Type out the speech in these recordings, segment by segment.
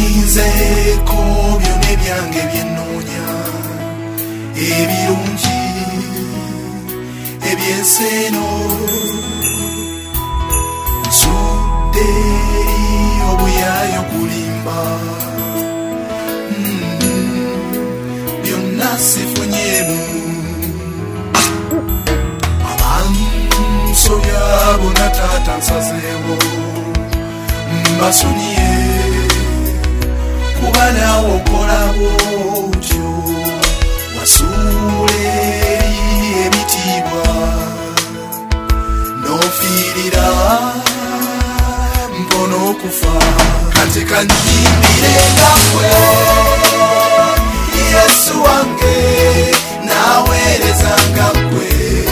nzeko byone byange byennoonya ebirungi ebyenseno nsudde obuyayo kulimba byonna sifunyemu abansobya bona taata nsazeewo mbasonyiye kuba nawe okola bwotyo wasuula ebitiibwa n'ofiirira mpona okufa kati kanyimbire ngakwe Yesu wange naweereza ngakwe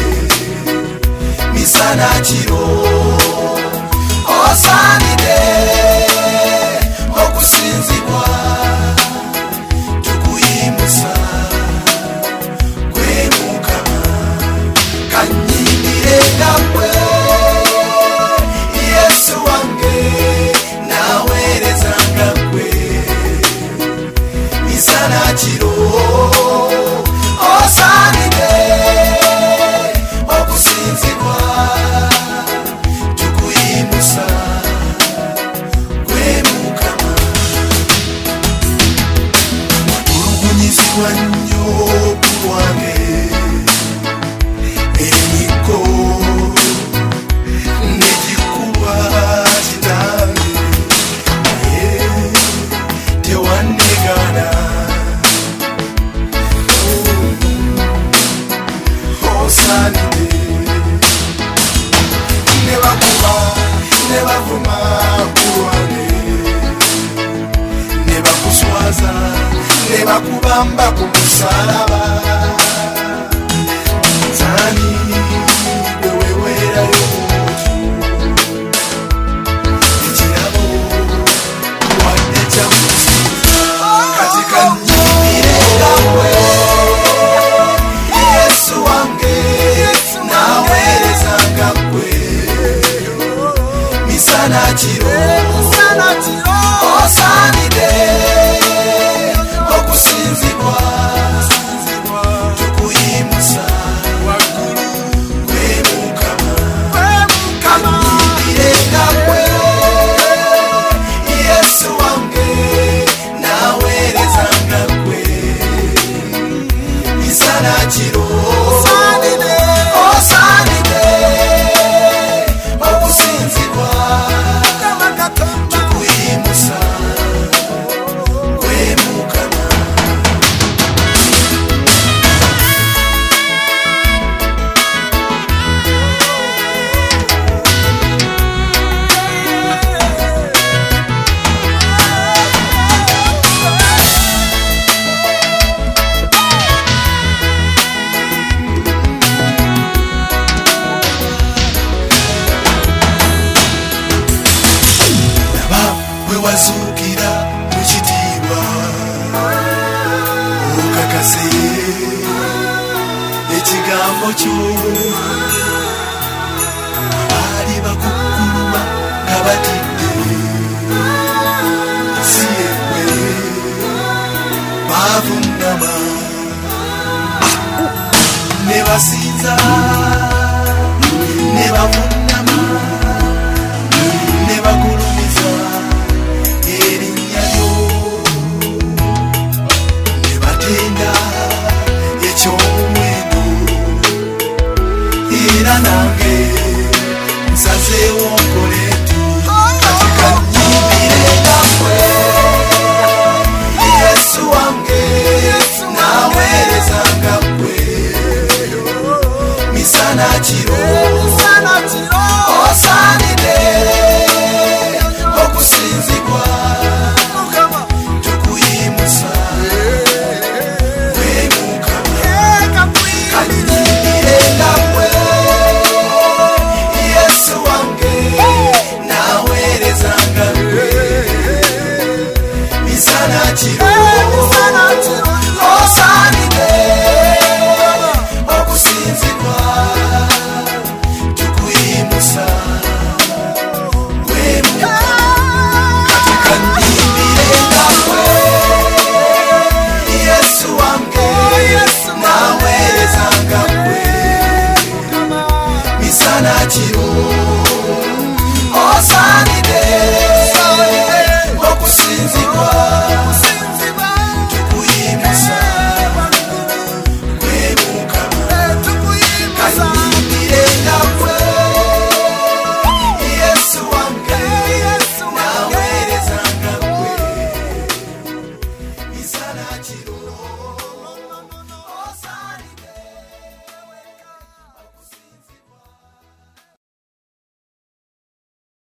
misana kiro osaanidde okusinzibwa tukuyimusa gwe Mukama kanyimbire ngakwe Yesu wange naweereza ngakwe misana kiro osaanidde okusinzibwa tukuyimusa gwe Mukama watulugunyizibwa nnyo ku lwange emiko negikuba kitange naye tewannegaana osaanidde ne bakuba ne bavuma ku lwange ne bakuswaza ne bakubamba ku musalaba nzani gwe weweerayo otyo ekirabo wadde kyamusiza kati kanyimbire ngakwe Yesu wange naweereza ngakwe misana kiro osaanidde okusinzibwa tukuyimusa gwe Mukama kanyimbire ngakwe Yesu wange naweereza ngakwe misana kiro osaanidde okusinzibwa tukuyimusa gwe Mukama wazuukira mu kitiibwa okakase ekigambo kyo abaali bakukkuluma nga batidde si yegwe bavunnama ne basinza ne bavunnama ne bagulumiza erinnya lyo ne batenda eky'omuwendo era nange nsazeewo nkole nti ekiro